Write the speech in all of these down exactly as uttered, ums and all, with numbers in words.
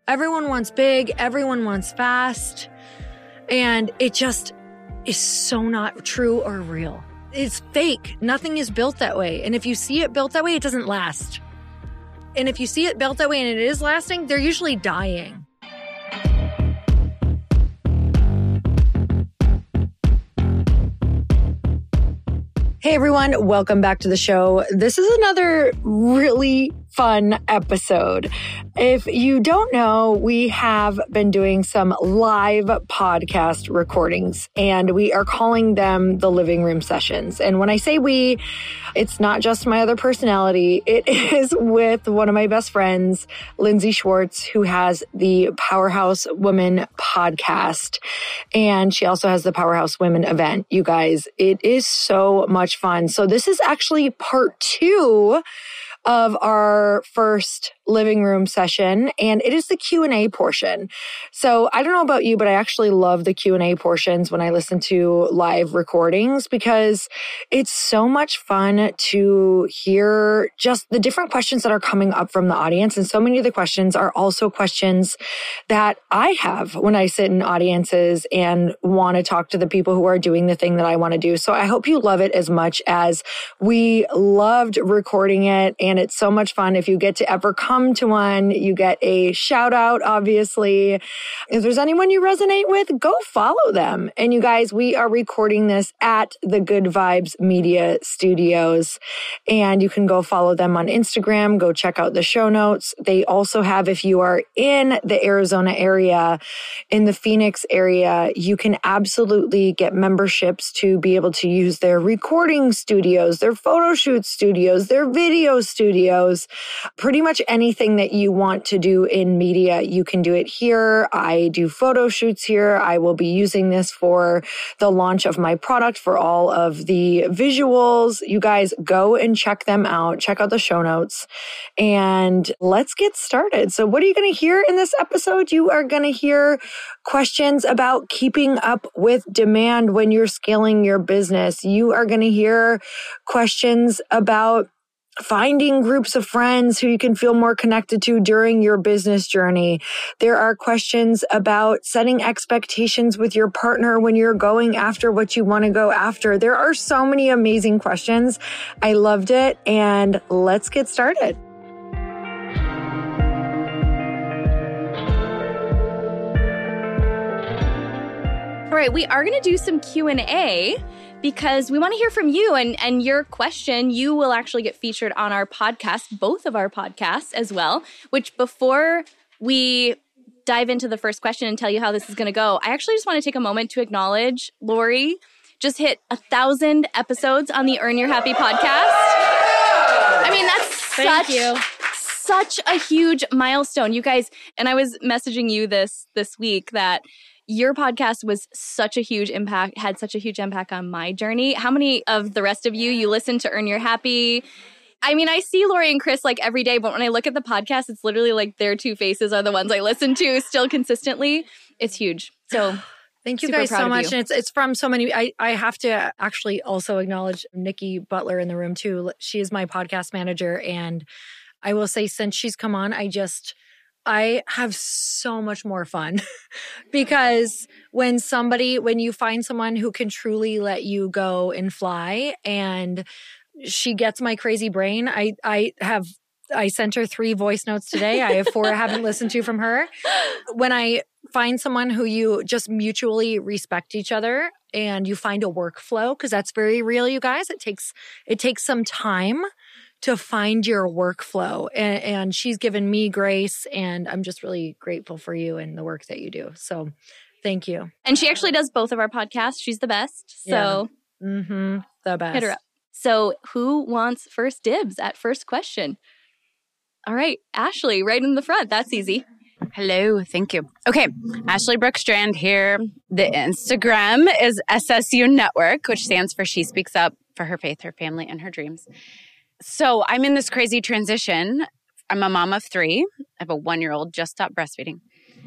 Everyone wants big. Everyone wants fast. And it just is so not true or real. It's fake. Nothing is built that way. And if you see it built that way, it doesn't last. And if you see it built that way and it is lasting, they're usually dying. Hey everyone, welcome back to the show. This is another really fun episode. If you don't know, we have been doing some live podcast recordings and we are calling them the living room sessions. And when I say we, it's not just my other personality. It is with one of my best friends, Lindsay Schwartz, who has the Powerhouse Women podcast. And she also has the Powerhouse Women event. You guys, it is so much fun. So this is actually part two of our first living room session, and it is the Q and A portion. So I don't know about you, but I actually love the Q and A portions when I listen to live recordings because it's so much fun to hear just the different questions that are coming up from the audience. And so many of the questions are also questions that I have when I sit in audiences and want to talk to the people who are doing the thing that I want to do. So I hope you love it as much as we loved recording it. And it's so much fun. If you get to ever come to one, you get a shout out, obviously. If there's anyone you resonate with, go follow them. And you guys, we are recording this at the Good Vibes Media Studios. And you can go follow them on Instagram. Go check out the show notes. They also have, if you are in the Arizona area, in the Phoenix area, you can absolutely get memberships to be able to use their recording studios, their photo shoot studios, their video studios, pretty much anything that you want to do in media, you can do it here. I do photo shoots here. I will be using this for the launch of my product for all of the visuals. You guys go and check them out. Check out the show notes and let's get started. So what are you going to hear in this episode? You are going to hear questions about keeping up with demand when you're scaling your business. You are going to hear questions about finding groups of friends who you can feel more connected to during your business journey. There are questions about setting expectations with your partner when you're going after what you want to go after. There are so many amazing questions. I loved it, and let's get started. All right, we are going to do some Q and A because we want to hear from you, and, and your question, you will actually get featured on our podcast, both of our podcasts as well, which before we dive into the first question and tell you how this is going to go, I actually just want to take a moment to acknowledge Lori just hit a thousand episodes on the Earn Your Happy podcast. I mean, that's Thank such... you. Such a huge milestone, you guys. And I was messaging you this this week that your podcast was such a huge impact, had such a huge impact on my journey. How many of the rest of you, you listen to Earn Your Happy? I mean, I see Lori and Chris like every day, but when I look at the podcast, it's literally like their two faces are the ones I listen to still consistently. It's huge. So thank you super guys proud so of much. you. And it's it's from so many. I, I have to actually also acknowledge Nikki Butler in the room too. She is my podcast manager. And I will say, since she's come on, I just, I have so much more fun because when somebody, when you find someone who can truly let you go and fly, and she gets my crazy brain, I, I have, I sent her three voice notes today. I have four I haven't listened to from her. When I find someone who you just mutually respect each other and you find a workflow, because that's very real, you guys. It takes, it takes some time to find your workflow. And, and she's given me grace, and I'm just really grateful for you and the work that you do. So thank you. And she actually does both of our podcasts. She's the best. So yeah. mm-hmm. The best. Hit her up. So who wants first dibs at first question? All right, Ashley, right in the front. That's easy. Hello. Thank you. Okay. Ashley Brooke Strand here. The Instagram is S S U Network, which stands for She Speaks Up for Her Faith, Her Family, and Her Dreams. So I'm in this crazy transition. I'm a mom of three. I have a one-year-old, just stopped breastfeeding.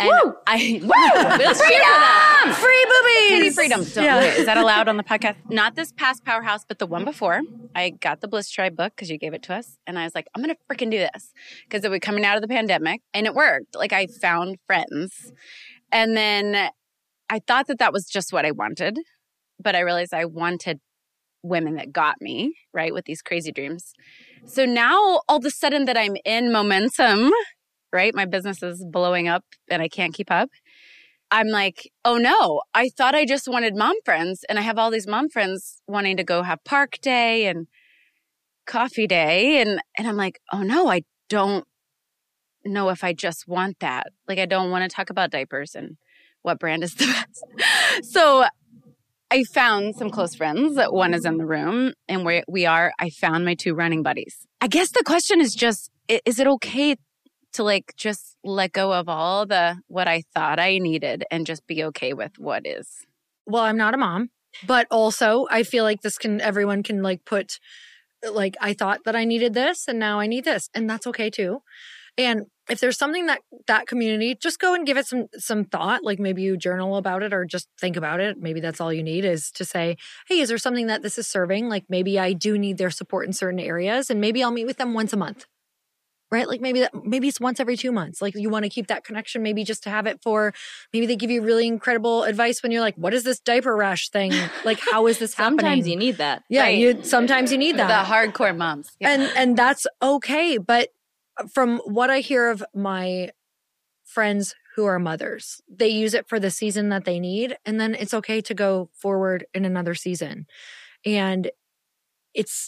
And Woo! I Woo! Let's cheer for that. Free boobies! Kitty freedom. Don't, Yeah. wait, is that allowed on the podcast? Not this past Powerhouse, but the one before. I got the Bliss Tribe book because you gave it to us. And I was like, I'm going to freaking do this. Because it was coming out of the pandemic. And it worked. Like I found friends. And then I thought that that was just what I wanted. But I realized I wanted women that got me, right, with these crazy dreams. So now all of a sudden that I'm in momentum, right, my business is blowing up and I can't keep up. I'm like, oh no, I thought I just wanted mom friends. And I have all these mom friends wanting to go have park day and coffee day. And, and I'm like, oh no, I don't know if I just want that. Like, I don't want to talk about diapers and what brand is the best. So I found some close friends. One is in the room and where we are, I found my two running buddies. I guess the question is just, is it okay to like just let go of all the what I thought I needed and just be okay with what is? Well, I'm not a mom, but also I feel like this can, everyone can like put like, I thought that I needed this and now I need this. And that's okay too. And if there's something that that community, just go and give it some some thought. Like maybe you journal about it or just think about it. Maybe that's all you need is to say, hey, is there something that this is serving? Like maybe I do need their support in certain areas and maybe I'll meet with them once a month, right? Like maybe that maybe it's once every two months. Like you want to keep that connection, maybe just to have it for, maybe they give you really incredible advice when you're like, what is this diaper rash thing? Like, how is this happening? Sometimes you need that. Yeah, Right. you sometimes you need that. The hardcore moms. Yeah. And and that's okay. But from what I hear of my friends who are mothers, they use it for the season that they need. And then it's okay to go forward in another season. And it's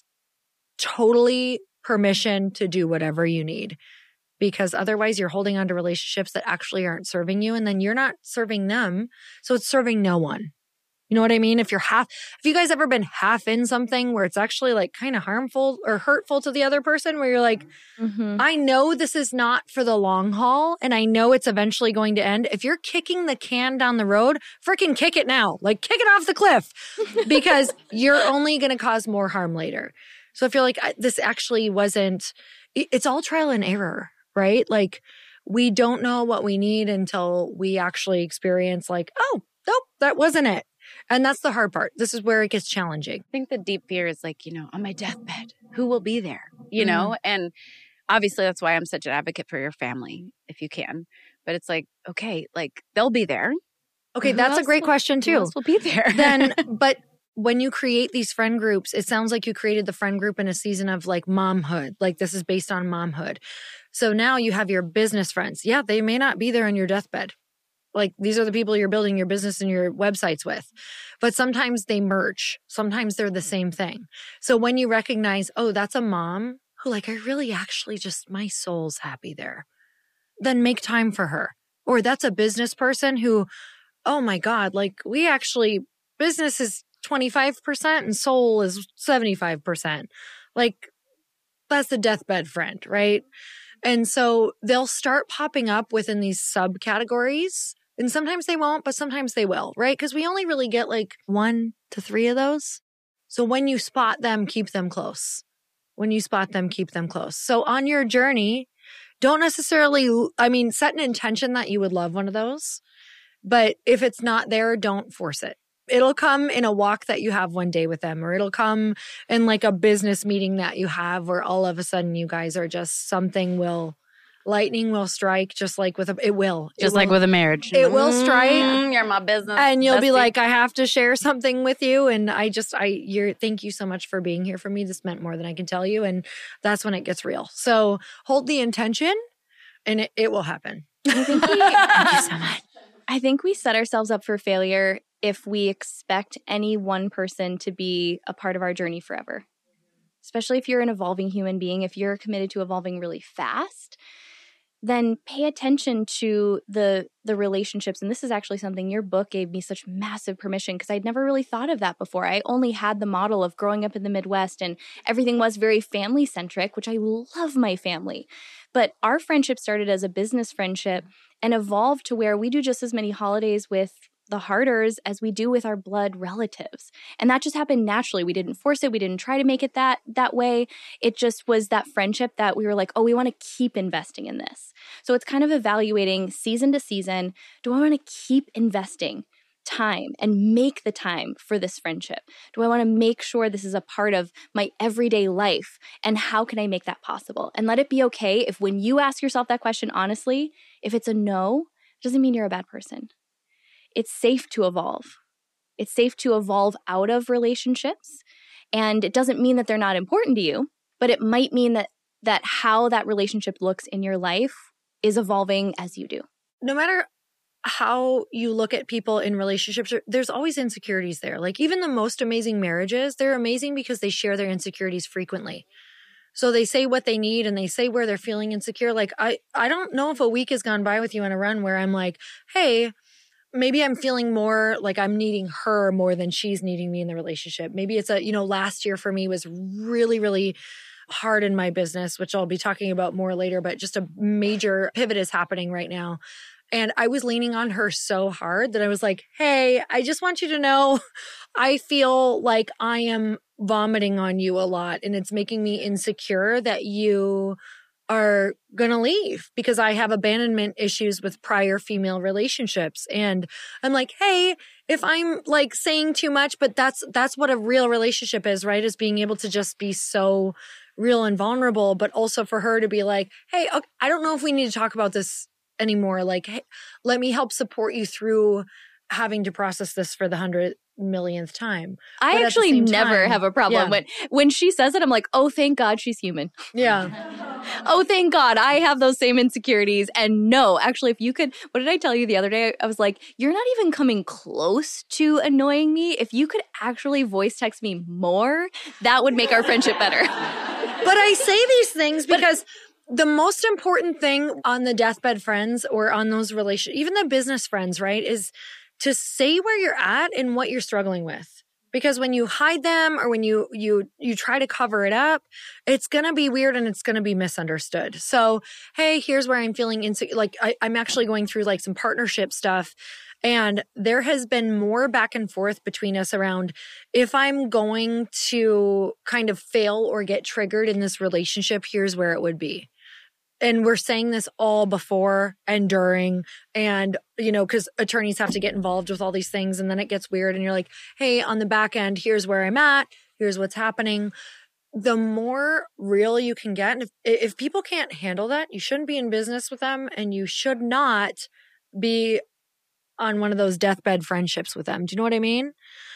totally permission to do whatever you need. Because otherwise you're holding on to relationships that actually aren't serving you. And then you're not serving them. So it's serving no one. You know what I mean? If you're half, have you guys ever been half in something where it's actually like kind of harmful or hurtful to the other person where you're like, Mm-hmm. I know this is not for the long haul and I know it's eventually going to end. If you're kicking the can down the road, freaking kick it now. Like kick it off the cliff because you're only going to cause more harm later. So I feel like I, this actually wasn't, it, it's all trial and error, right? Like we don't know what we need until we actually experience like, oh, nope, that wasn't it. And that's the hard part. This is where it gets challenging. I think the deep fear is like, you know, on my deathbed, who will be there? You know? Mm-hmm. And obviously that's why I'm such an advocate for your family, if you can. But it's like, okay, like they'll be there. Okay, Who that's a else great will, question too. Who else will be there? Then, but when you create these friend groups, it sounds like you created the friend group in a season of like momhood. Like this is based on momhood. So now you have your business friends. Yeah, they may not be there on your deathbed. Like these are the people you're building your business and your websites with. But sometimes they merge. Sometimes they're the same thing. So when you recognize, oh, that's a mom who like, I really actually just, my soul's happy there. Then make time for her. Or that's a business person who, oh my God, like we actually, business is twenty-five percent and soul is seventy-five percent. Like that's the deathbed friend, right? And so they'll start popping up within these subcategories. And sometimes they won't, but sometimes they will, right? Because we only really get like one to three of those. So when you spot them, keep them close. When you spot them, keep them close. So on your journey, don't necessarily, I mean, set an intention that you would love one of those. But if it's not there, don't force it. It'll come in a walk that you have one day with them, or it'll come in like a business meeting that you have where all of a sudden you guys are just, something will, lightning will strike just like with a, it will. Just it like will, with a marriage. It will strike. Mm, you're my business. And you'll bestie. be like, I have to share something with you. And I just, I, you're, thank you so much for being here for me. This meant more than I can tell you. And that's when it gets real. So hold the intention and it, it will happen. I think we, Thank you so much. I think we set ourselves up for failure if we expect any one person to be a part of our journey forever. Especially if you're an evolving human being, if you're committed to evolving really fast, then pay attention to the the relationships. And this is actually something your book gave me such massive permission because I'd never really thought of that before. I only had the model of growing up in the Midwest and everything was very family centric, which I love my family. But our friendship started as a business friendship and evolved to where we do just as many holidays with the harders as we do with our blood relatives. And that just happened naturally. We didn't force it. We didn't try to make it that that way. It just was that friendship that we were like, oh, we want to keep investing in this. So it's kind of evaluating season to season. Do I want to keep investing time and make the time for this friendship? Do I want to make sure this is a part of my everyday life? And how can I make that possible? And let it be okay if when you ask yourself that question honestly, if it's a no, it doesn't mean you're a bad person. It's safe to evolve. It's safe to evolve out of relationships. And it doesn't mean that they're not important to you, but it might mean that that how that relationship looks in your life is evolving as you do. No matter how you look at people in relationships, there's always insecurities there. Like even the most amazing marriages, they're amazing because they share their insecurities frequently. So they say what they need and they say where they're feeling insecure. Like I, I don't know if a week has gone by with you on a run where I'm like, hey, maybe I'm feeling more like I'm needing her more than she's needing me in the relationship. Maybe it's a, you know, last year for me was really, really hard in my business, which I'll be talking about more later, but just a major pivot is happening right now. And I was leaning on her so hard that I was like, hey, I just want you to know I feel like I am vomiting on you a lot and it's making me insecure that you are going to leave because I have abandonment issues with prior female relationships. And I'm like, hey, if I'm like saying too much, but that's that's what a real relationship is, right? Is being able to just be so real and vulnerable, but also for her to be like, hey, okay, I don't know if we need to talk about this anymore. Like, hey, let me help support you through having to process this for the hundred millionth time. I but actually never time, have a problem. Yeah. When when she says it, I'm like, oh, thank God she's human. Yeah. Oh, thank God I have those same insecurities. And no, actually, if you could, what did I tell you the other day? I was like, you're not even coming close to annoying me. If you could actually voice text me more, that would make our friendship better. But I say these things because but, the most important thing on the deathbed friends or on those relations, even the business friends, right, is to say where you're at and what you're struggling with. Because when you hide them or when you you you try to cover it up, it's going to be weird and it's going to be misunderstood. So, hey, here's where I'm feeling insecure. Like I, I'm actually going through like some partnership stuff. And there has been more back and forth between us around if I'm going to kind of fail or get triggered in this relationship, here's where it would be. And we're saying this all before and during and, you know, because attorneys have to get involved with all these things and then it gets weird and you're like, hey, on the back end, here's where I'm at. Here's what's happening. The more real you can get. And if, if people can't handle that, you shouldn't be in business with them and you should not be on one of those deathbed friendships with them. Do you know what I mean?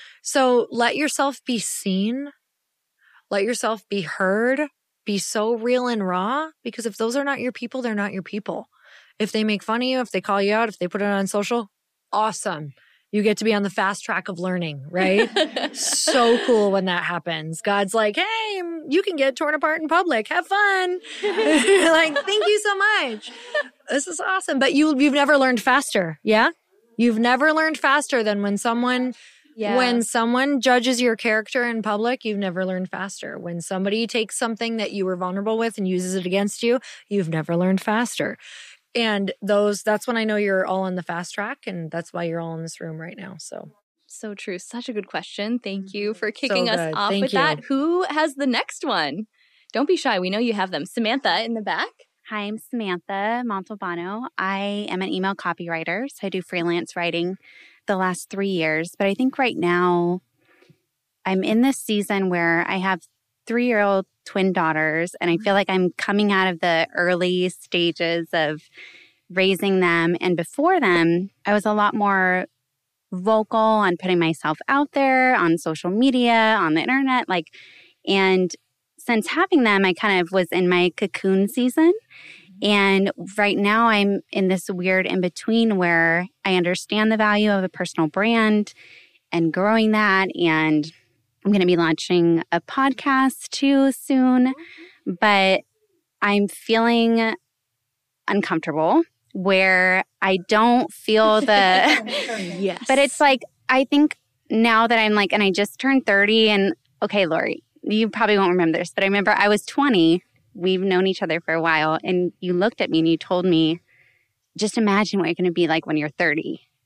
So let yourself be seen. Let yourself be heard. Be so real and raw, because if those are not your people, they're not your people. If they make fun of you, if they call you out, if they put it on social, awesome. You get to be on the fast track of learning, right? So cool when that happens. God's like, hey, you can get torn apart in public. Have fun. Like, thank you so much. This is awesome. But you, you've never learned faster. Yeah? You've never learned faster than when someone... Yeah. When someone judges your character in public, you've never learned faster. When somebody takes something that you were vulnerable with and uses it against you, you've never learned faster. And those, that's when I know you're all on the fast track, and that's why you're all in this room right now. So, so true. Such a good question. Thank you for kicking so us off Thank with you. that. Who has the next one? Don't be shy. We know you have them. Samantha in the back. Hi, I'm Samantha Montalbano. I am an email copywriter, so I do freelance writing the last three years. But I think right now I'm in this season where I have three-year-old twin daughters, and I feel like I'm coming out of the early stages of raising them. And before them, I was a lot more vocal on putting myself out there on social media, on the internet, like, and since having them, I kind of was in my cocoon season. And right now I'm in this weird in-between where I understand the value of a personal brand and growing that. And I'm going to be launching a podcast too soon. But I'm feeling uncomfortable where I don't feel the... Yes. But it's like, I think now that I'm like, and I just turned thirty and, okay, Lori, you probably won't remember this, but I remember I was twenty. We've known each other for a while. And you looked at me and you told me, just imagine what you're going to be like when you're thirty.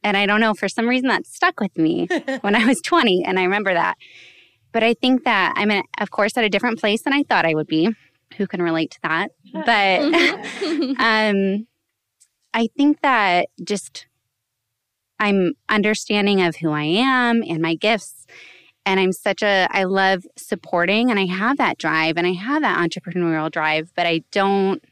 And I don't know, for some reason that stuck with me when I was twenty, and I remember that. But I think that I'm, in, of course, at a different place than I thought I would be. Who can relate to that? But um, I think that just I'm understanding of who I am and my gifts. And I'm such a, I love supporting, and I have that drive and I have that entrepreneurial drive, but I don't,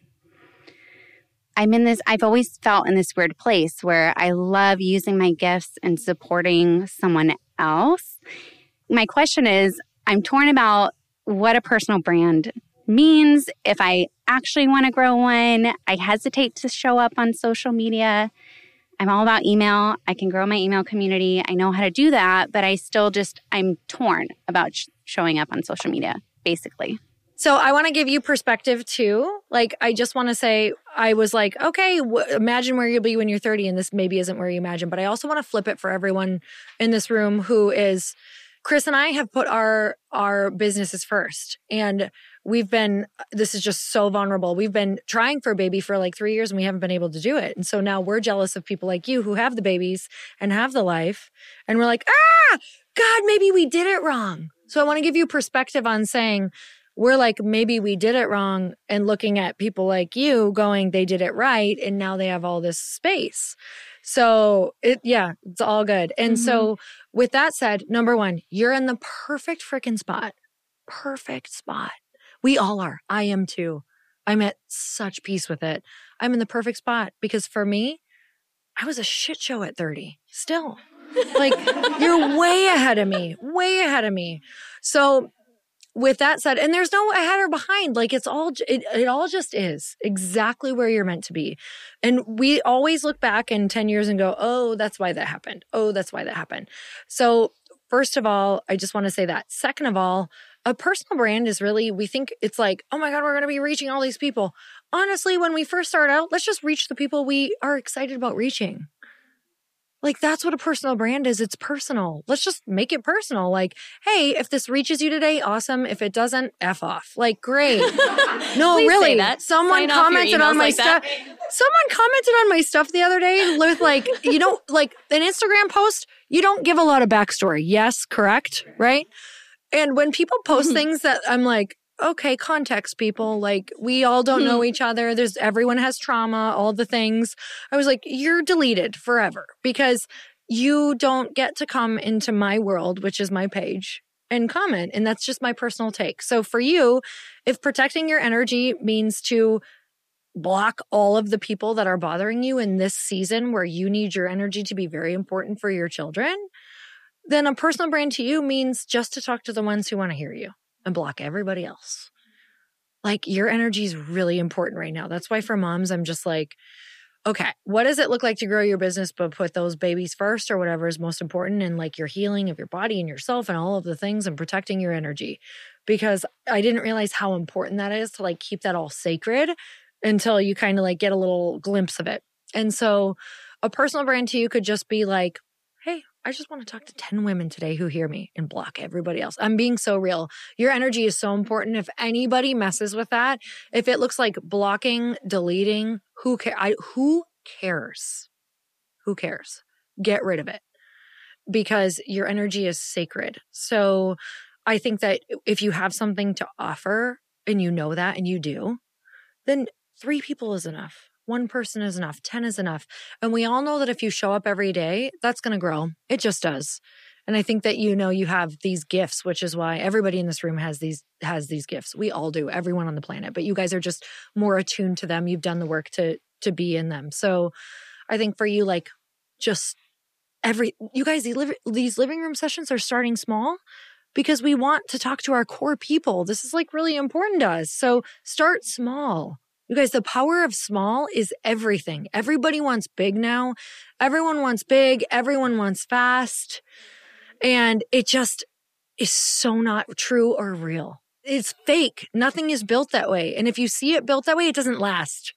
I'm in this, I've always felt in this weird place where I love using my gifts and supporting someone else. My question is, I'm torn about what a personal brand means. If I actually want to grow one, I hesitate to show up on social media. I'm all about email. I can grow my email community. I know how to do that, but I still just, I'm torn about sh- showing up on social media, basically. So I want to give you perspective too. Like, I just want to say, I was like, okay, w- imagine where you'll be when you're thirty, and this maybe isn't where you imagine. But I also want to flip it for everyone in this room who is, Chris and I have put our our businesses first. And we've been, this is just so vulnerable. We've been trying for a baby for like three years and we haven't been able to do it. And so now we're jealous of people like you who have the babies and have the life. And we're like, ah, God, maybe we did it wrong. So I want to give you perspective on saying, we're like, maybe we did it wrong, and looking at people like you going, they did it right. And now they have all this space. So it, yeah, it's all good. And mm-hmm. so with that said, number one, you're in the perfect freaking spot. Perfect spot. We all are. I am too. I'm at such peace with it. I'm in the perfect spot because for me, I was a shit show at thirty still. Like, you're way ahead of me, way ahead of me. So with that said, and there's no ahead or behind, like it's all, it, it all just is exactly where you're meant to be. And we always look back in ten years and go, oh, that's why that happened. Oh, that's why that happened. So first of all, I just want to say that. Second of all, a personal brand is really, we think it's like, oh my God, we're going to be reaching all these people. Honestly, when we first start out, let's just reach the people we are excited about reaching. Like, that's what a personal brand is. It's personal. Let's just make it personal. Like, hey, if this reaches you today, awesome. If it doesn't, F off. Like, great. No, really. That. Someone Sign commented on my like stuff. Someone commented on my stuff the other day with like, you know, like an Instagram post, you don't give a lot of backstory. Yes, correct, right? And when people post things that I'm like, okay, context, people, like we all don't know each other. There's everyone has trauma, all the things. I was like, you're deleted forever because you don't get to come into my world, which is my page, and comment. And that's just my personal take. So for you, if protecting your energy means to block all of the people that are bothering you in this season where you need your energy to be very important for your children, then a personal brand to you means just to talk to the ones who want to hear you and block everybody else. Like, your energy is really important right now. That's why for moms, I'm just like, okay, what does it look like to grow your business, but put those babies first or whatever is most important, and like your healing of your body and yourself and all of the things, and protecting your energy. Because I didn't realize how important that is to like keep that all sacred until you kind of like get a little glimpse of it. And so a personal brand to you could just be like, hey, I just want to talk to ten women today who hear me, and block everybody else. I'm being so real. Your energy is so important. If anybody messes with that, if it looks like blocking, deleting, who care? I, who cares? Who cares? Get rid of it, because your energy is sacred. So I think that if you have something to offer and you know that, and you do, then three people is enough. One person is enough. ten is enough. And we all know that if you show up every day, that's going to grow. It just does. And I think that, you know, you have these gifts, which is why everybody in this room has these, has these gifts. We all do, everyone on the planet, but you guys are just more attuned to them. You've done the work to, to be in them. So I think for you, like, just every, you guys, these, liv- these living room sessions are starting small because we want to talk to our core people. This is like really important to us. So start small. You guys, the power of small is everything. Everybody wants big now. Everyone wants big. Everyone wants fast. And it just is so not true or real. It's fake. Nothing is built that way. And if you see it built that way, it doesn't last.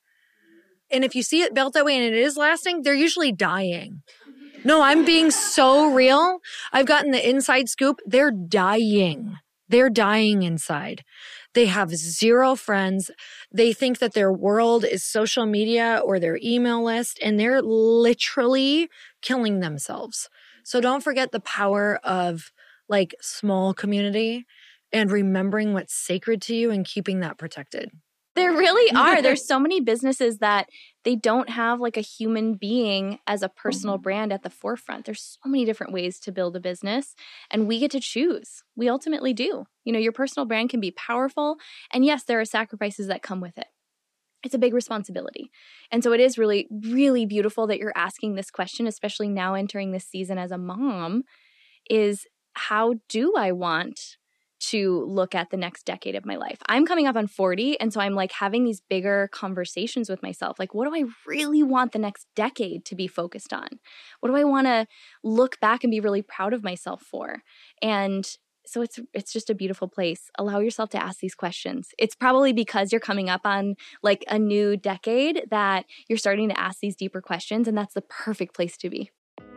And if you see it built that way and it is lasting, they're usually dying. No, I'm being so real. I've gotten the inside scoop. They're dying. They're dying inside. They have zero friends. They think that their world is social media or their email list, and they're literally killing themselves. So don't forget the power of like small community and remembering what's sacred to you and keeping that protected. There really are. There's so many businesses that they don't have like a human being as a personal brand at the forefront. There's so many different ways to build a business, and we get to choose. We ultimately do. You know, your personal brand can be powerful, and yes, there are sacrifices that come with it. It's a big responsibility. And so it is really, really beautiful that you're asking this question, especially now entering this season as a mom, is how do I want to look at the next decade of my life? I'm coming up on forty, and so I'm like having these bigger conversations with myself. Like, what do I really want the next decade to be focused on? What do I want to look back and be really proud of myself for? And so it's it's just a beautiful place. Allow yourself to ask these questions. It's probably because you're coming up on like a new decade that you're starting to ask these deeper questions, and that's the perfect place to be.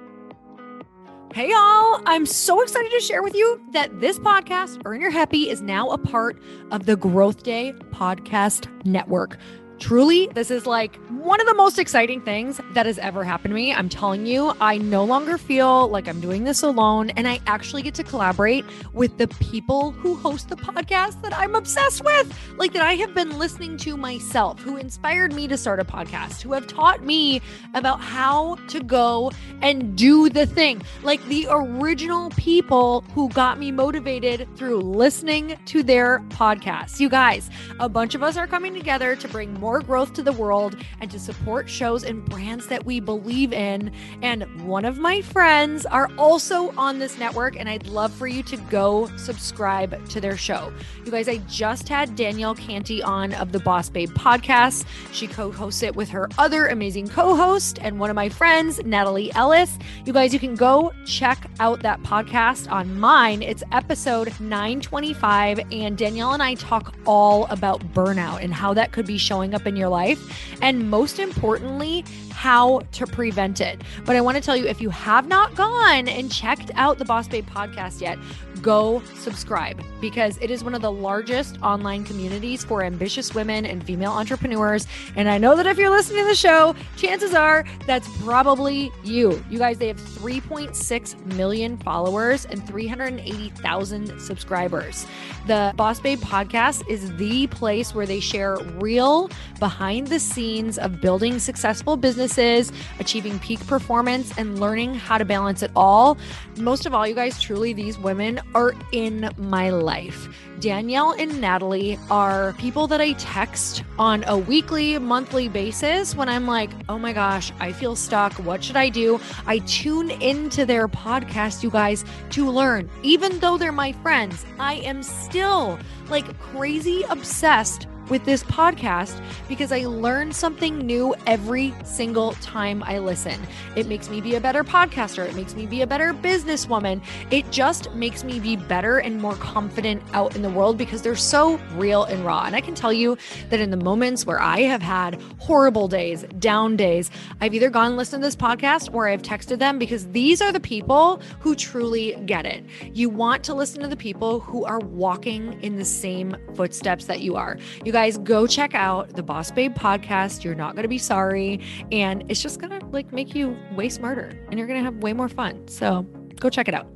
Hey y'all, I'm so excited to share with you that this podcast, Earn Your Happy, is now a part of the Growth Day Podcast Network. Truly, this is like one of the most exciting things that has ever happened to me. I'm telling you, I no longer feel like I'm doing this alone, and I actually get to collaborate with the people who host the podcast that I'm obsessed with, like that I have been listening to myself, who inspired me to start a podcast, who have taught me about how to go and do the thing, like the original people who got me motivated through listening to their podcasts. You guys, a bunch of us are coming together to bring more more growth to the world and to support shows and brands that we believe in. And one of my friends are also on this network, and I'd love for you to go subscribe to their show. You guys, I just had Danielle Canty on of the Boss Babe podcast. She co-hosts it with her other amazing co-host and one of my friends, Natalie Ellis. You guys, you can go check out that podcast on mine. It's episode nine twenty-five, and Danielle and I talk all about burnout and how that could be showing up in your life, and most importantly, how to prevent it. But I want to tell you, if you have not gone and checked out the Boss Babe podcast yet, go subscribe, because it is one of the largest online communities for ambitious women and female entrepreneurs. And I know that if you're listening to the show, chances are that's probably you. You guys, they have three point six million followers and three hundred eighty thousand subscribers. The Boss Babe podcast is the place where they share real behind the scenes of building successful businesses, achieving peak performance, and learning how to balance it all. Most of all, you guys, truly, these women are in my life. Danielle and Natalie are people that I text on a weekly, monthly basis when I'm like, oh my gosh, I feel stuck. What should I do? I tune into their podcast, you guys, to learn. Even though they're my friends, I am still like crazy obsessed with this podcast because I learn something new every single time I listen. It makes me be a better podcaster. It makes me be a better businesswoman. It just makes me be better and more confident out in the world because they're so real and raw. And I can tell you that in the moments where I have had horrible days, down days, I've either gone and listened to this podcast or I've texted them, because these are the people who truly get it. You want to listen to the people who are walking in the same footsteps that you are. You guys, go check out the Boss Babe podcast. You're not going to be sorry. And it's just going to like make you way smarter, and you're going to have way more fun. So go check it out.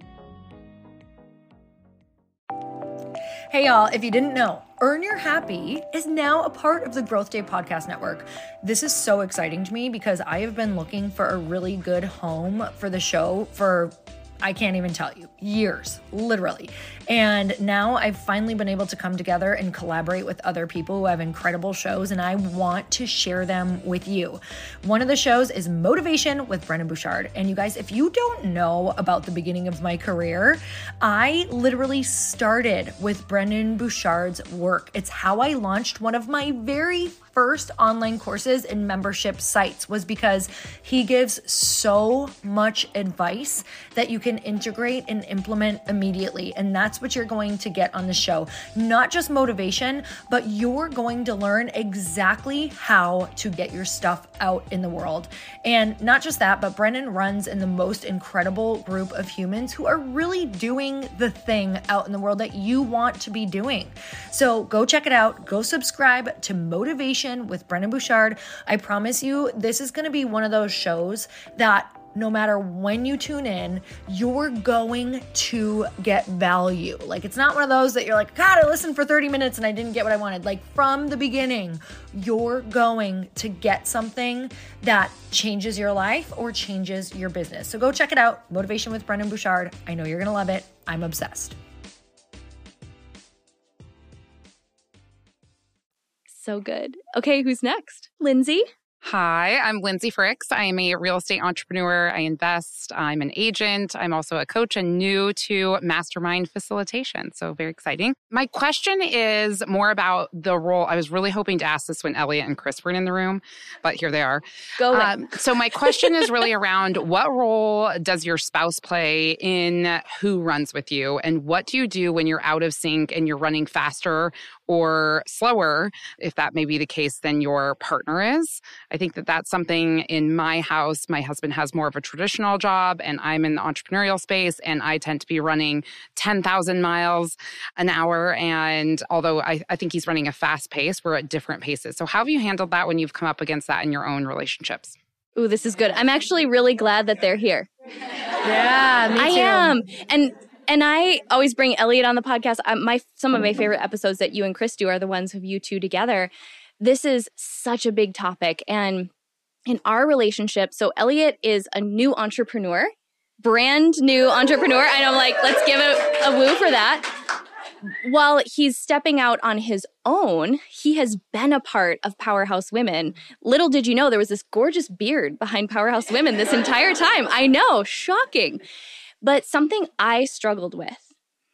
Hey y'all, if you didn't know, Earn Your Happy is now a part of the Growth Day Podcast Network. This is so exciting to me because I have been looking for a really good home for the show for I can't even tell you, years, literally. And now I've finally been able to come together and collaborate with other people who have incredible shows, and I want to share them with you. One of the shows is Motivation with Brendon Burchard. And you guys, if you don't know about the beginning of my career, I literally started with Brendon Burchard's work. It's how I launched one of my very first online courses and membership sites was because he gives so much advice that you can integrate and implement immediately. And that's what you're going to get on the show. Not just motivation, but you're going to learn exactly how to get your stuff out in the world. And not just that, but Brennan runs in the most incredible group of humans who are really doing the thing out in the world that you want to be doing. So go check it out. Go subscribe to Motivation with Brendon Burchard. I promise you, this is going to be one of those shows that no matter when you tune in, you're going to get value. Like, it's not one of those that you're like, God, I listened for thirty minutes and I didn't get what I wanted. Like, from the beginning, you're going to get something that changes your life or changes your business. So go check it out. Motivation with Brendon Burchard. I know you're going to love it. I'm obsessed. So good. Okay, who's next? Lindsay? Hi, I'm Lindsay Fricks. I am a real estate entrepreneur. I invest. I'm an agent. I'm also a coach and new to mastermind facilitation. So very exciting. My question is more about the role. I was really hoping to ask this when Elliot and Chris were in the room, but here they are. Go um, So my question is really around what role does your spouse play in who runs with you? And what do you do when you're out of sync and you're running faster or slower, if that may be the case, than your partner is? I think that that's something in my house. My husband has more of a traditional job and I'm in the entrepreneurial space and I tend to be running ten thousand miles an hour. And although I, I think he's running a fast pace, we're at different paces. So how have you handled that when you've come up against that in your own relationships? Ooh, this is good. I'm actually really glad that they're here. Yeah, me too. I am. And And I always bring Elliot on the podcast. Um, my Some of my favorite episodes that you and Chris do are the ones of you two together. This is such a big topic. And in our relationship, so Elliot is a new entrepreneur, brand new entrepreneur. And I'm like, let's give it a woo for that. While he's stepping out on his own, he has been a part of Powerhouse Women. Little did you know, there was this gorgeous beard behind Powerhouse Women this entire time. I know, shocking. But something I struggled with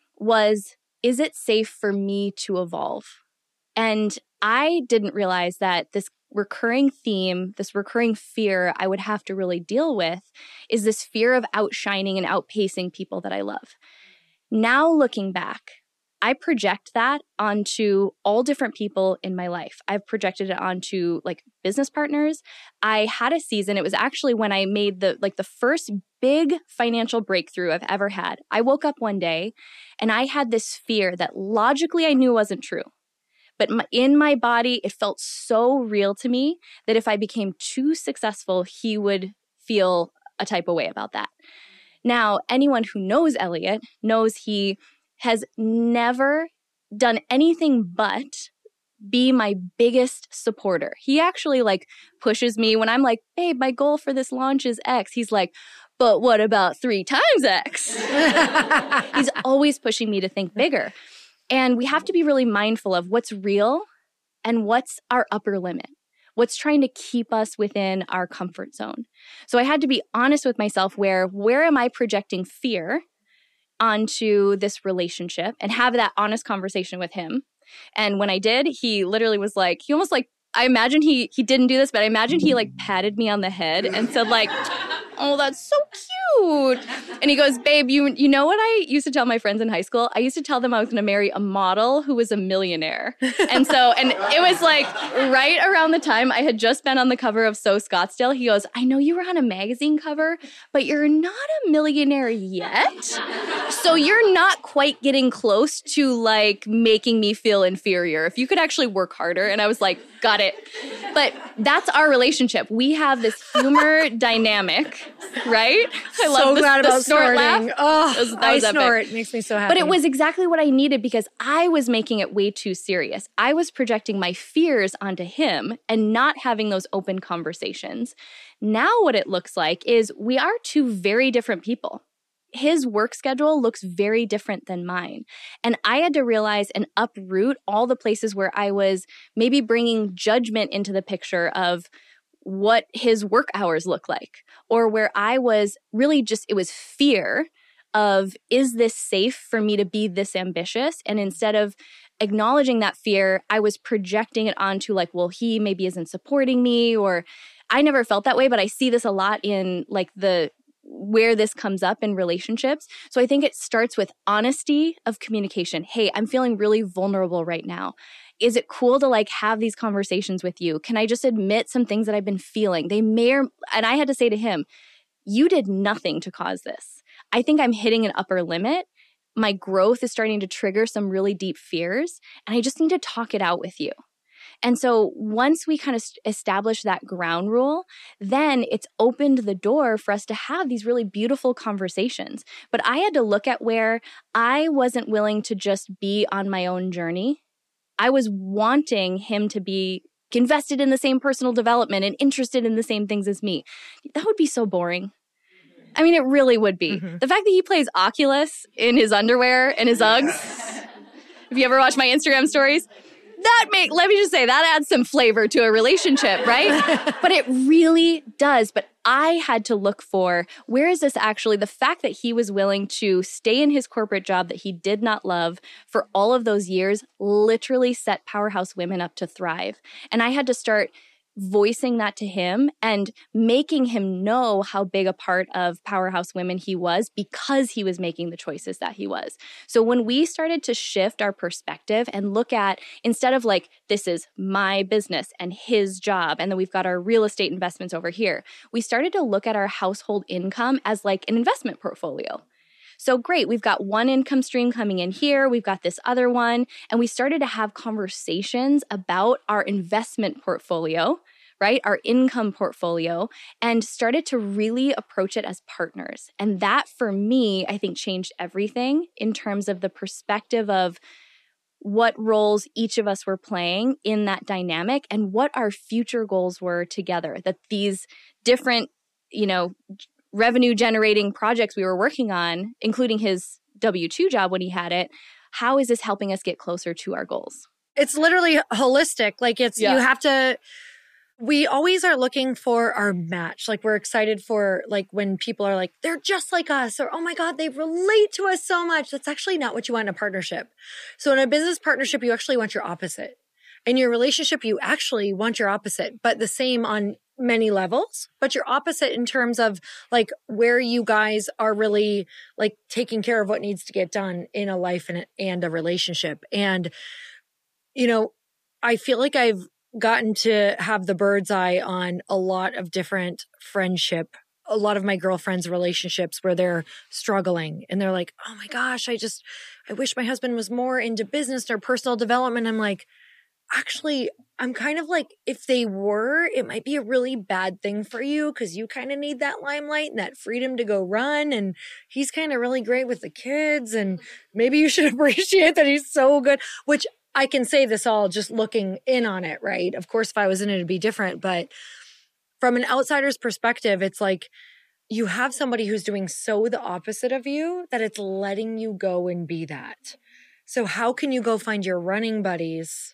was, is it safe for me to evolve? And I didn't realize that this recurring theme, this recurring fear I would have to really deal with is this fear of outshining and outpacing people that I love. Now looking back, I project that onto all different people in my life. I've projected it onto like business partners. I had a season, it was actually when I made the like the first big financial breakthrough I've ever had. I woke up one day and I had this fear that logically I knew wasn't true. But my, in my body, it felt so real to me that if I became too successful, he would feel a type of way about that. Now, anyone who knows Elliot knows he has never done anything but be my biggest supporter. He actually like pushes me when I'm like, babe, my goal for this launch is X. He's like, but what about three times X? He's always pushing me to think bigger. And we have to be really mindful of what's real and what's our upper limit, what's trying to keep us within our comfort zone. So I had to be honest with myself where, where am I projecting fear onto this relationship and have that honest conversation with him. And when I did, he literally was like, he almost like, I imagine he he didn't do this, but I imagine he like patted me on the head and said like, oh, that's so cute. And he goes, babe, you you know what I used to tell my friends in high school? I used to tell them I was going to marry a model who was a millionaire. And so, and it was like right around the time I had just been on the cover of So Scottsdale. He goes, I know you were on a magazine cover, but you're not a millionaire yet. So you're not quite getting close to like making me feel inferior. If you could actually work harder. And I was like, got it. But that's our relationship. We have this humor dynamic, right? I so love this, glad the about snort snorting. laugh. Oh, That was- that I was epic. snort. It makes me so happy. But it was exactly what I needed because I was making it way too serious. I was projecting my fears onto him and not having those open conversations. Now what it looks like is we are two very different people. His work schedule looks very different than mine. And I had to realize and uproot all the places where I was maybe bringing judgment into the picture of what his work hours look like, or where I was really just, it was fear of, is this safe for me to be this ambitious? And instead of acknowledging that fear, I was projecting it onto like, well, he maybe isn't supporting me, or I never felt that way, but I see this a lot in like the where this comes up in relationships. So I think it starts with honesty of communication. Hey, I'm feeling really vulnerable right now. Is it cool to like have these conversations with you? Can I just admit some things that I've been feeling? They may or, and I had to say to him, you did nothing to cause this. I think I'm hitting an upper limit. My growth is starting to trigger some really deep fears, and I just need to talk it out with you. And so once we kind of establish that ground rule, then it's opened the door for us to have these really beautiful conversations. But I had to look at where I wasn't willing to just be on my own journey. I was wanting him to be invested in the same personal development and interested in the same things as me. That would be so boring. I mean, it really would be. Mm-hmm. The fact that he plays Oculus in his underwear and his Uggs. If you ever watch my Instagram stories, that make, let me just say, that adds some flavor to a relationship, right? But it really does. But I had to look for, where is this actually, the fact that he was willing to stay in his corporate job that he did not love for all of those years literally set Powerhouse Women up to thrive. And I had to start voicing that to him and making him know how big a part of Powerhouse Women he was because he was making the choices that he was. So when we started to shift our perspective and look at, instead of like, this is my business and his job, and then we've got our real estate investments over here, we started to look at our household income as like an investment portfolio. So great, we've got one income stream coming in here, we've got this other one, and we started to have conversations about our investment portfolio, right, our income portfolio, and started to really approach it as partners. And that, for me, I think changed everything in terms of the perspective of what roles each of us were playing in that dynamic and what our future goals were together, that these different, you know, revenue generating projects we were working on, including his W two job when he had it, how is this helping us get closer to our goals? It's literally holistic. Like it's, yeah. You have to, we always are looking for our match. Like we're excited for like when people are like, they're just like us, or, oh my God, they relate to us so much. That's actually not what you want in a partnership. So in a business partnership, you actually want your opposite. In your relationship, you actually want your opposite, but the same on many levels, but your opposite in terms of like where you guys are really like taking care of what needs to get done in a life and, and a relationship. And, you know, I feel like I've gotten to have the bird's eye on a lot of different friendship, a lot of my girlfriends' relationships where they're struggling and they're like, oh my gosh, I just, I wish my husband was more into business or personal development. I'm like, actually, I'm kind of like, if they were, it might be a really bad thing for you because you kind of need that limelight and that freedom to go run. And he's kind of really great with the kids. And maybe you should appreciate that he's so good, which I can say this all just looking in on it, right? Of course, if I was in it, it'd be different. But from an outsider's perspective, it's like you have somebody who's doing so the opposite of you that it's letting you go and be that. So how can you go find your running buddies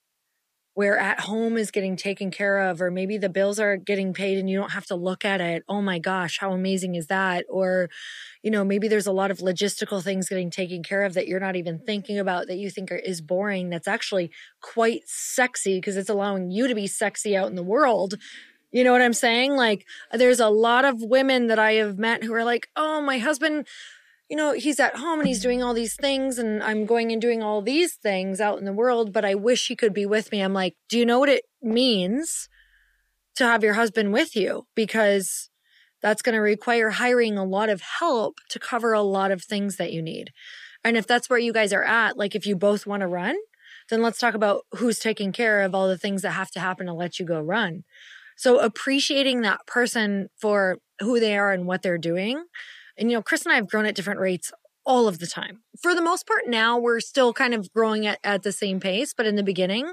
where at home is getting taken care of, or maybe the bills are getting paid and you don't have to look at it. Oh my gosh, how amazing is that? Or, you know, maybe there's a lot of logistical things getting taken care of that you're not even thinking about that you think are, is boring. That's actually quite sexy because it's allowing you to be sexy out in the world. You know what I'm saying? Like there's a lot of women that I have met who are like, oh, my husband, you know, he's at home and he's doing all these things and I'm going and doing all these things out in the world, but I wish he could be with me. I'm like, do you know what it means to have your husband with you? Because that's going to require hiring a lot of help to cover a lot of things that you need. And if that's where you guys are at, like if you both want to run, then let's talk about who's taking care of all the things that have to happen to let you go run. So appreciating that person for who they are and what they're doing. And, you know, Chris and I have grown at different rates all of the time. For the most part, now we're still kind of growing at, at the same pace. But in the beginning,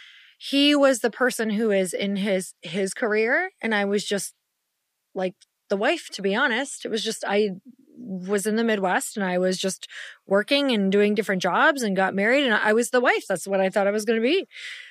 he was the person who is in his his career. And I was just like the wife, to be honest. It was just, I was in the Midwest and I was just working and doing different jobs and got married. And I was the wife. That's what I thought I was going to be.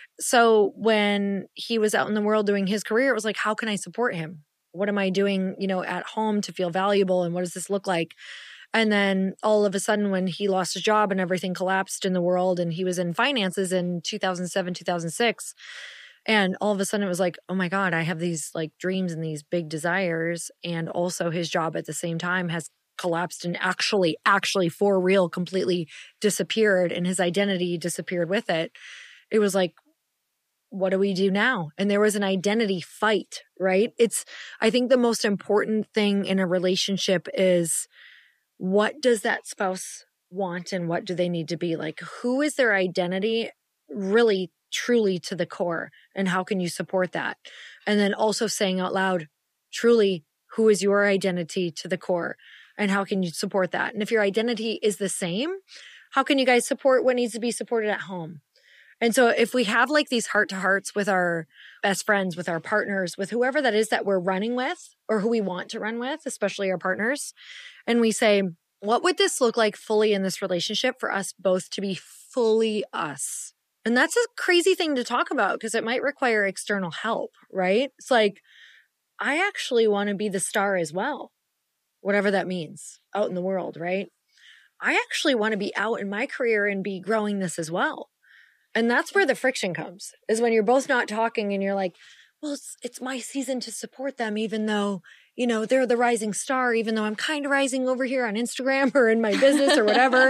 So when he was out in the world doing his career, it was like, how can I support him? What am I doing, you know, at home to feel valuable? And what does this look like? And then all of a sudden when he lost his job and everything collapsed in the world and he was in finances in two thousand seven, two thousand six, and all of a sudden it was like, oh my God, I have these like dreams and these big desires. And also his job at the same time has collapsed and actually, actually for real, completely disappeared, and his identity disappeared with it. It was like, what do we do now? And there was an identity fight, right? It's, I think the most important thing in a relationship is, what does that spouse want and what do they need to be? Like, who is their identity really, truly to the core? And how can you support that? And then also saying out loud, truly, who is your identity to the core? And how can you support that? And if your identity is the same, how can you guys support what needs to be supported at home? And so if we have like these heart to hearts with our best friends, with our partners, with whoever that is that we're running with or who we want to run with, especially our partners, and we say, what would this look like fully in this relationship for us both to be fully us? And that's a crazy thing to talk about because it might require external help, right? It's like, I actually want to be the star as well, whatever that means out in the world, right? I actually want to be out in my career and be growing this as well. And that's where the friction comes, is when you're both not talking and you're like, well, it's, it's my season to support them, even though, you know, they're the rising star, even though I'm kind of rising over here on Instagram or in my business or whatever.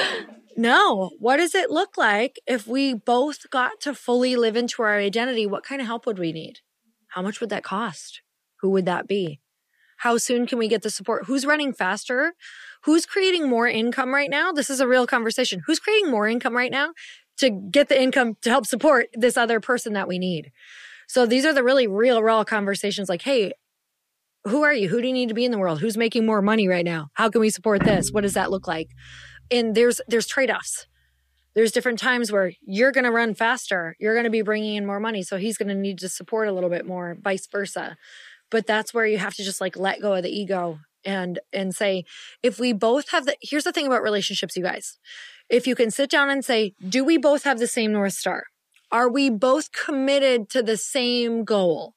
No. What does it look like if we both got to fully live into our identity? What kind of help would we need? How much would that cost? Who would that be? How soon can we get the support? Who's running faster? Who's creating more income right now? This is a real conversation. Who's creating more income right now to get the income to help support this other person that we need? So these are the really real, raw conversations like, hey, who are you? Who do you need to be in the world? Who's making more money right now? How can we support this? What does that look like? And there's there's trade-offs. There's different times where you're going to run faster. You're going to be bringing in more money. So he's going to need to support a little bit more, vice versa. But that's where you have to just like let go of the ego and and say, if we both have the, here's the thing about relationships, you guys. If you can sit down and say, do we both have the same North Star? Are we both committed to the same goal?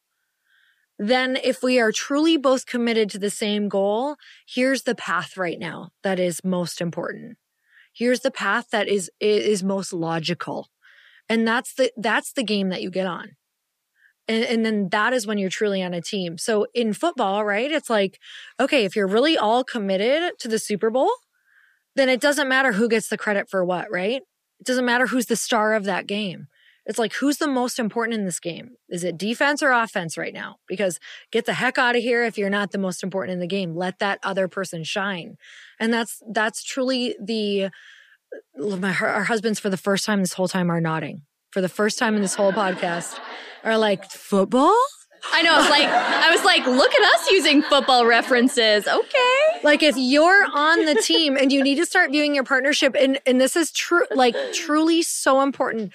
Then if we are truly both committed to the same goal, here's the path right now that is most important. Here's the path that is is most logical. And that's the that's the game that you get on. And, and then that is when you're truly on a team. So in football, right, it's like, okay, if you're really all committed to the Super Bowl, then it doesn't matter who gets the credit for what, right? It doesn't matter who's the star of that game. It's like, who's the most important in this game? Is it defense or offense right now? Because get the heck out of here if you're not the most important in the game. Let that other person shine. And that's that's truly the, my, our husbands for the first time this whole time are nodding. For the first time in this whole podcast are like, football? I know. I was like, I was like, look at us using football references. Okay. Like if you're on the team and you need to start viewing your partnership, and, and this is true, like truly so important.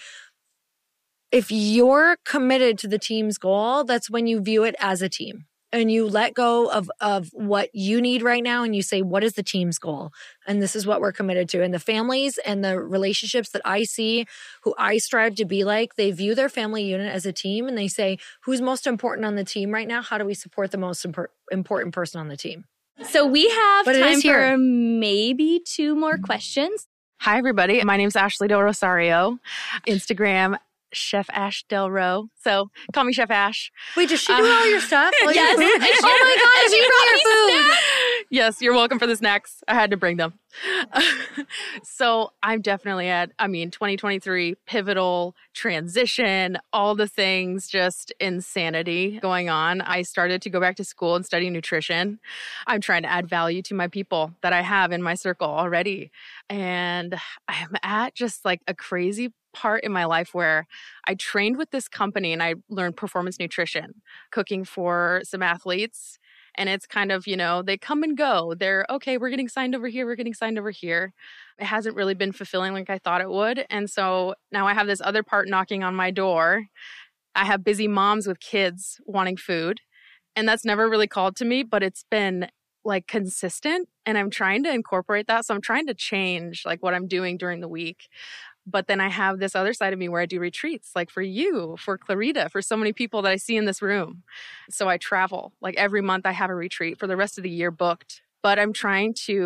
If you're committed to the team's goal, that's when you view it as a team and you let go of, of what you need right now. And you say, what is the team's goal? And this is what we're committed to. And the families and the relationships that I see, who I strive to be like, they view their family unit as a team and they say, who's most important on the team right now? How do we support the most impor- important person on the team? So we have But it time is here. for maybe two more questions. Hi, everybody. My name is Ashley Del Rosario. Instagram, Chef Ash Del Ro. So call me Chef Ash. Wait, does she do all your stuff? Like, Yes. oh And she- my God, and you she brought brought your me food. Yes, you're welcome for the snacks. I had to bring them. So I'm definitely at, I mean, twenty twenty-three, pivotal transition, all the things, just insanity going on. I started to go back to school and study nutrition. I'm trying to add value to my people that I have in my circle already. And I'm at just like a crazy part in my life where I trained with this company and I learned performance nutrition, cooking for some athletes. And it's kind of, you know, they come and go. They're, okay, we're getting signed over here. We're getting signed over here. It hasn't really been fulfilling like I thought it would. And so now I have this other part knocking on my door. I have busy moms with kids wanting food. And that's never really called to me, but it's been like consistent. And I'm trying to incorporate that. So I'm trying to change like what I'm doing during the week. But then I have this other side of me where I do retreats, like for you, for Clarita, for so many people that I see in this room. So I travel. Like every month I have a retreat for the rest of the year booked. But I'm trying to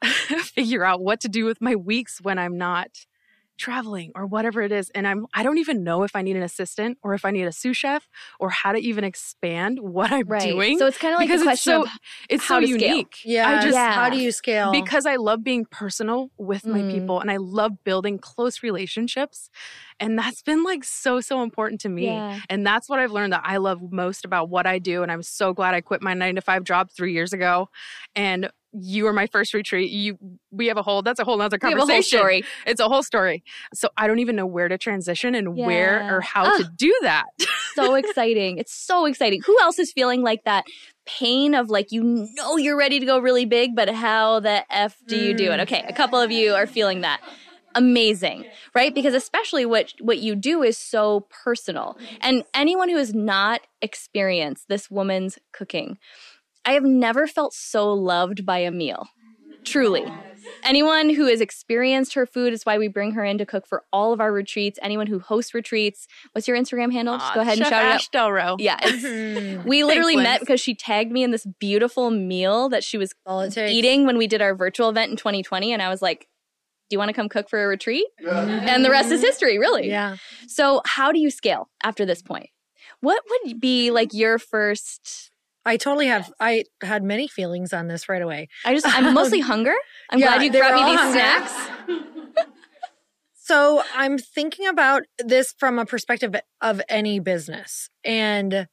figure out what to do with my weeks when I'm not traveling or whatever it is. And I'm, I don't even know if I need an assistant or if I need a sous chef or how to even expand what I'm right. doing. So it's kind of like because the question it's so, of it's how so to scale. unique. Yeah. I just, Yeah. How do you scale? because I love being personal with my Mm. people and I love building close relationships. And that's been like so, so important to me. Yeah. And that's what I've learned that I love most about what I do. And I'm so glad I quit my nine to five job three years ago. And you were my first retreat. You, we have a whole, that's a whole other We have conversation. a whole story. It's a whole story. So I don't even know where to transition and Yeah. where or how Ah. to do that. So exciting. It's so exciting. Who else is feeling like that pain of like, you know, you're ready to go really big, but how the F do you do it? Okay. A couple of you are feeling that. Amazing, right? Because especially what, what you do is so personal. And anyone who has not experienced this woman's cooking, I have never felt so loved by a meal. Truly. Anyone who has experienced her food is why we bring her in to cook for all of our retreats. Anyone who hosts retreats. What's your Instagram handle? Just go ahead and Chef shout Ash it out. Delro. Yeah. It's, we literally Thanks, met Linz. because she tagged me in this beautiful meal that she was All it takes. eating when we did our virtual event in twenty twenty. And I was like, do you want to come cook for a retreat? And the rest is history, really. Yeah. So how do you scale after this point? What would be like your first... I totally have, I had many feelings on this right away. I just, I'm mostly hunger. I'm Yeah, glad you they were brought me all these hunger. snacks. So I'm thinking about this from a perspective of any business. And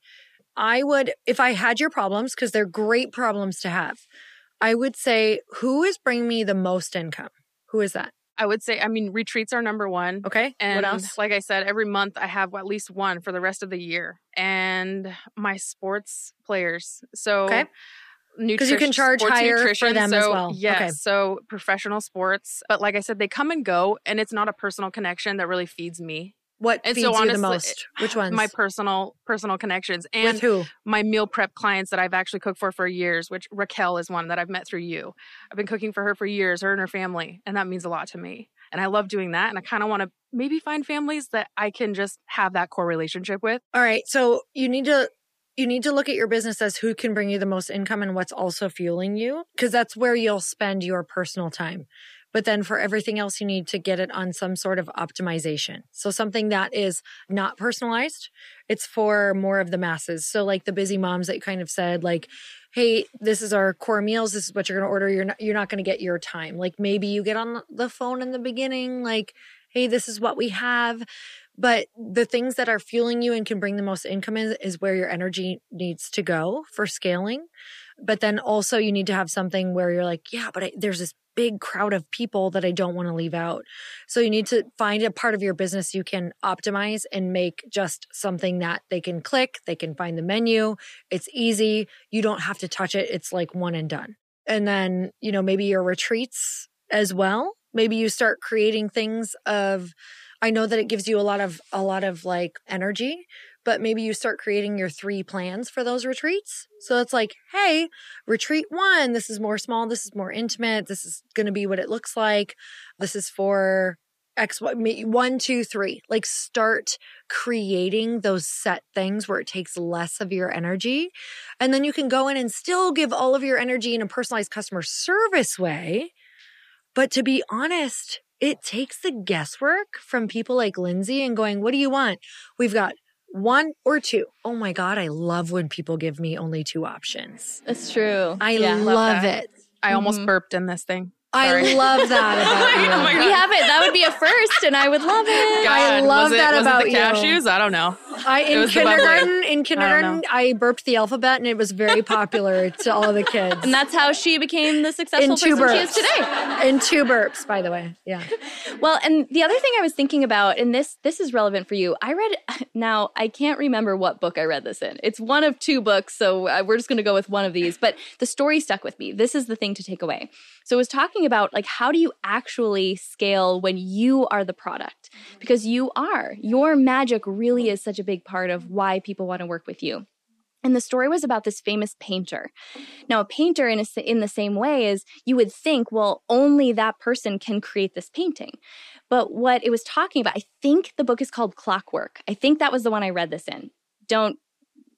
I would, if I had your problems, because they're great problems to have, I would say, who is bringing me the most income? Who is that? I would say, I mean, retreats are number one. Okay. And what else? like I said, every month I have at least one for the rest of the year. And my sports players. So Okay. Because you can charge higher for them so, as well. Yes. Okay. So professional sports. But like I said, they come and go and it's not a personal connection that really feeds me. What And feeds so you honestly, the most? Which ones? My personal personal connections. And With who? my meal prep clients that I've actually cooked for for years, which Raquel is one that I've met through you. I've been cooking for her for years, her and her family. And that means a lot to me. And I love doing that. And I kind of want to maybe find families that I can just have that core relationship with. All right. So you need to you need to look at your business as who can bring you the most income and what's also fueling you, because that's where you'll spend your personal time. But then for everything else, you need to get it on some sort of optimization. So something that is not personalized, it's for more of the masses. So like the busy moms that kind of said like, hey, this is our core meals. This is what you're going to order. You're not, you're not going to get your time. Like maybe you get on the phone in the beginning, like, hey, this is what we have. But the things that are fueling you and can bring the most income is, is where your energy needs to go for scaling. But then also you need to have something where you're like, yeah, but I, there's this big crowd of people that I don't want to leave out. So you need to find a part of your business you can optimize and make just something that they can click, they can find the menu. It's easy. You don't have to touch it. It's like one and done. And then, you know, maybe your retreats as well. Maybe you start creating things of, I know that it gives you a lot of, a lot of like energy, but maybe you start creating your three plans for those retreats. So it's like, hey, retreat one, this is more small, this is more intimate, this is going to be what it looks like. This is for X, one, two, three. Like start creating those set things where it takes less of your energy. And then you can go in and still give all of your energy in a personalized customer service way. But to be honest, it takes the guesswork from people like Lindsay and going, what do you want? We've got one or two. Oh my God, I love when people give me only two options. That's true. I Yeah. love, Love it. I almost Mhm. burped in this thing. I Sorry. love that about you. Oh my We have it. That would be a first, and I would love it. I God, love was it, that was about it the you. cashews? I don't know. I It in was the bubbly. kindergarten, in know. kindergarten, I, burped the alphabet, and it was very popular to all the kids. And that's how she became the successful in two person she is burps. today. In two burps, by the way. Yeah. Well, and the other thing I was thinking about, and this this is relevant for you. I read, now I can't remember what book I read this in. It's one of two books, so uh, we're just going to go with one of these. But the story stuck with me. This is the thing to take away. So it was talking about like, how do you actually scale when you are the product? Because you are. Your magic really is such a big part of why people want to work with you. And the story was about this famous painter. Now, a painter in, a, in the same way is you would think, well, only that person can create this painting. But what it was talking about, I think the book is called Clockwork. I think that was the one I read this in. Don't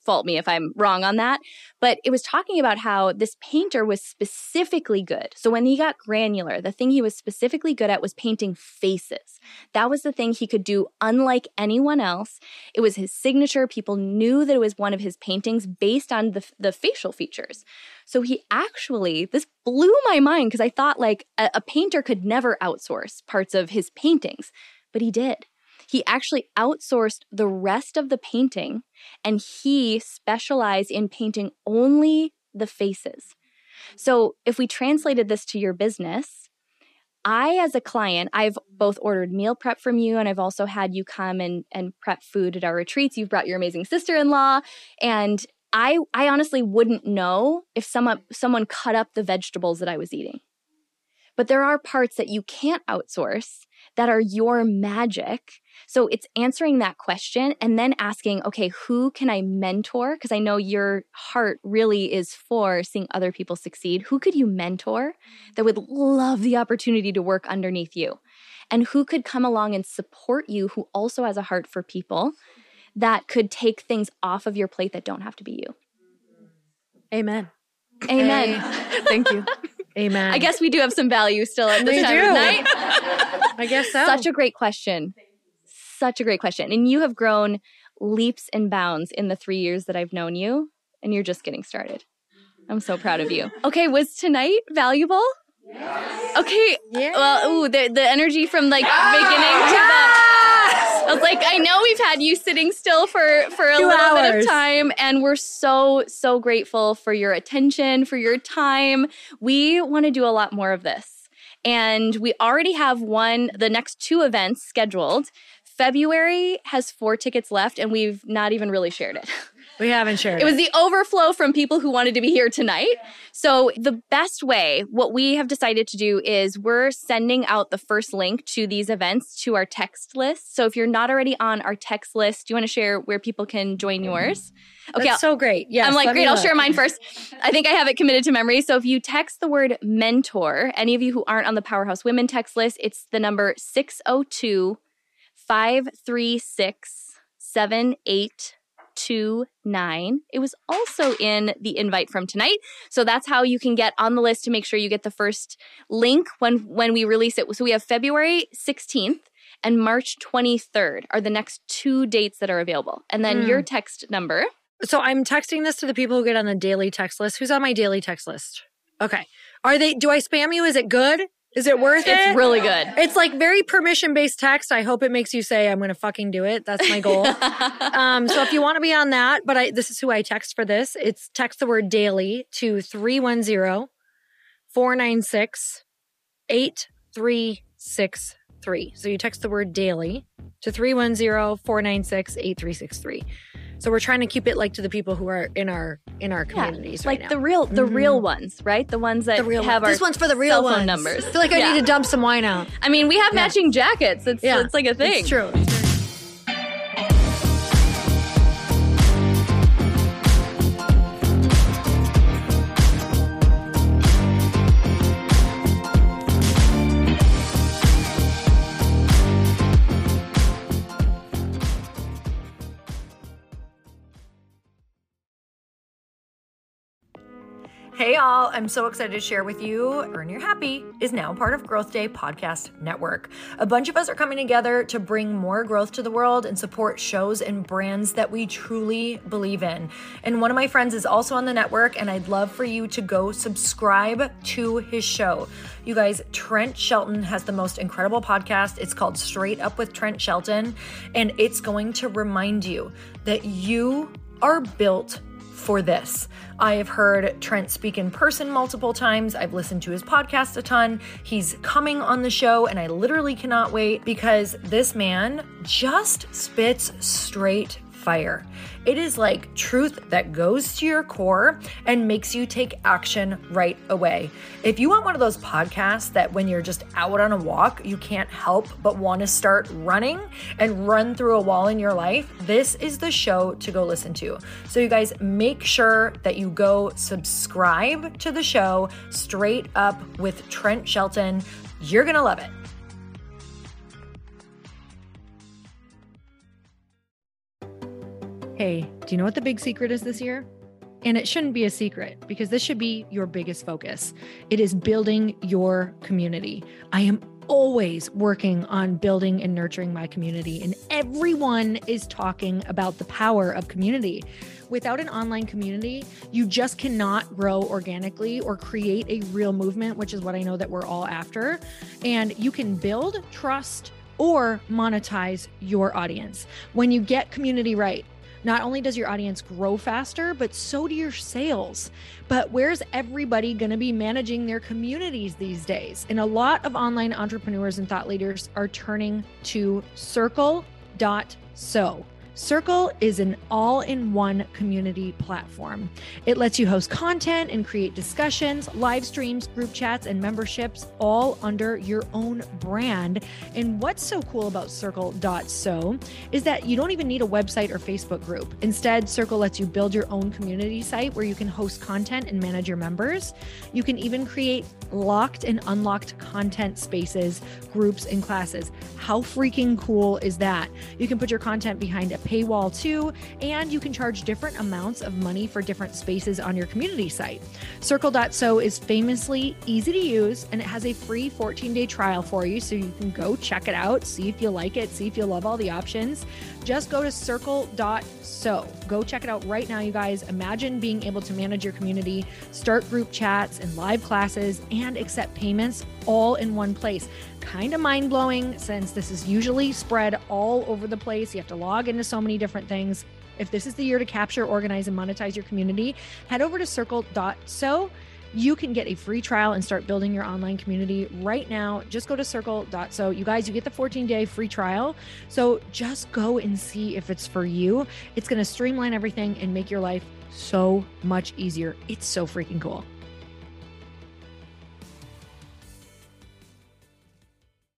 fault me if I'm wrong on that. But it was talking about how this painter was specifically good. So when he got granular, the thing he was specifically good at was painting faces. That was the thing he could do unlike anyone else. It was his signature. People knew that it was one of his paintings based on the, the facial features. So he actually, this blew my mind because I thought like a, a painter could never outsource parts of his paintings, but he did. He actually outsourced the rest of the painting, and he specialized in painting only the faces. So if we translated this to your business, I, as a client, I've both ordered meal prep from you, and I've also had you come and, and prep food at our retreats. You've brought your amazing sister-in-law, and I, I honestly wouldn't know if someone, someone cut up the vegetables that I was eating. But there are parts that you can't outsource that are your magic. So it's answering that question and then asking, okay, who can I mentor? Because I know your heart really is for seeing other people succeed. Who could you mentor that would love the opportunity to work underneath you? And who could come along and support you who also has a heart for people that could take things off of your plate that don't have to be you? Amen. Amen. Thank you. Amen. I guess we do have some value still at this We time do. of night. I guess so. Such a great question. Such a great question. And you have grown leaps and bounds in the three years that I've known you, and you're just getting started. I'm so proud of you. Okay, was tonight valuable? Yes. Okay. Yeah. Well, ooh, the, the energy from like yes. beginning to the... I was like, I know we've had you sitting still for, for a Two little hours. bit of time, and we're so, so grateful for your attention, for your time. We want to do a lot more of this. And we already have one, the next two events scheduled. February has four tickets left, and we've not even really shared it. We haven't shared It was the overflow from people who wanted to be here tonight. So the best way, what we have decided to do is we're sending out the first link to these events to our text list. So if you're not already on our text list, do you want to share where people can join yours? Okay. That's so great. Yes. I'm like, let me great, I'll look. share mine first. I think I have it committed to memory. So if you text the word mentor, any of you who aren't on the Powerhouse Women text list, it's the number six oh two, five three six, seven eight two nine. It was also in the invite from tonight. So that's how you can get on the list to make sure you get the first link when, when we release it. So we have February sixteenth and March twenty-third are the next two dates that are available. And then Mm. your text number. So I'm texting this to the people who get on the daily text list. Who's on my daily text list? Okay. Are they, do I spam you? Is it good? Is it worth it? It's really good. It's like very permission-based text. I hope it makes you say, I'm going to fucking do it. That's my goal. um, so if you want to be on that, but I, this is who I text for this. It's text the word daily to three one zero, four nine six, eight three six three. So you text the word daily to three one zero, four nine six, eight three six three. So we're trying to keep it like to the people who are in our in our communities yeah, right like now. the real the Mhm. real ones, right? The ones that The real have ones. our This one's for the real cell phone ones. numbers. I feel like I Yeah. need to dump some wine out. I mean, we have Yeah. matching jackets. It's Yeah, it's like a thing. It's true. Hey all, I'm so excited to share with you Earn Your Happy is now part of Growth Day Podcast Network. A bunch of us are coming together to bring more growth to the world and support shows and brands that we truly believe in. And one of my friends is also on the network, and I'd love for you to go subscribe to his show. You guys, Trent Shelton has the most incredible podcast. It's called Straight Up with Trent Shelton, and it's going to remind you that you are built for this. I have heard Trent speak in person multiple times. I've listened to his podcast a ton. He's coming on the show, and I literally cannot wait because this man just spits straight fire. It is like truth that goes to your core and makes you take action right away. If you want one of those podcasts that when you're just out on a walk, you can't help but want to start running and run through a wall in your life, this is the show to go listen to. So you guys make sure that you go subscribe to the show Straight Up with Trent Shelton. You're going to love it. Hey, do you know what the big secret is this year? And it shouldn't be a secret because this should be your biggest focus. It is building your community. I am always working on building and nurturing my community, and everyone is talking about the power of community. Without an online community, you just cannot grow organically or create a real movement, which is what I know that we're all after. And you can build trust or monetize your audience. When you get community right, not only does your audience grow faster, but so do your sales. But where's everybody going to be managing their communities these days? And a lot of online entrepreneurs and thought leaders are turning to Circle dot so. Circle is an all-in-one community platform. It lets you host content and create discussions, live streams, group chats, and memberships all under your own brand. And what's so cool about Circle dot so is that you don't even need a website or Facebook group. Instead, Circle lets you build your own community site where you can host content and manage your members. You can even create locked and unlocked content spaces, groups, and classes. How freaking cool is that? You can put your content behind a paywall too, and you can charge different amounts of money for different spaces on your community site. Circle dot so is famously easy to use, and it has a free fourteen day trial for you, so you can go check it out, see if you like it, see if you love all the options. Just go to Circle dot so. Go check it out right now, you guys. Imagine being able to manage your community, start group chats and live classes, and accept payments all in one place. Kind of mind-blowing since this is usually spread all over the place. You have to log into so many different things. If this is the year to capture, organize, and monetize your community, head over to Circle dot so. You can get a free trial and start building your online community right now. Just go to Circle dot so. You guys, you get the fourteen day free trial. So just go and see if it's for you. It's going to streamline everything and make your life so much easier. It's so freaking cool.